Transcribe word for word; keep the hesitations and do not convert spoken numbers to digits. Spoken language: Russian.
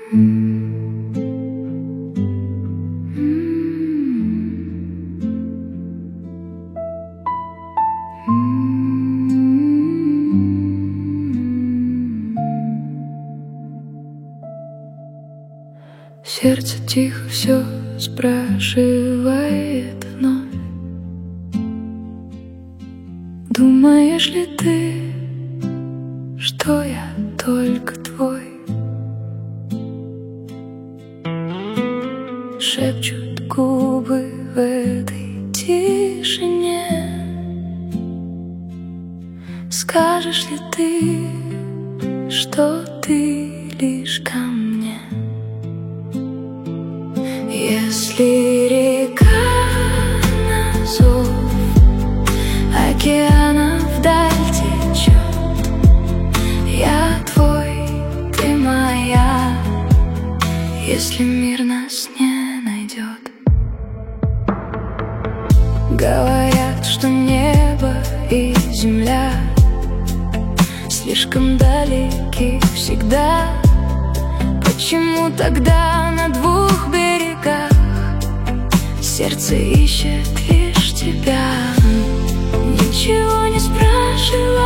Сердце тихо все спрашивает вновь: думаешь ли ты, что я только твой? Шепчут губы в этой тишине. Скажешь ли ты, что ты лишь ко мне? Если река на зов океана вдаль течет, я твой, ты моя. Если мир нас не найдет. Говорят, что небо и земля слишком далеки всегда. Почему тогда на двух берегах сердце ищет лишь тебя? Ничего не спрашивай.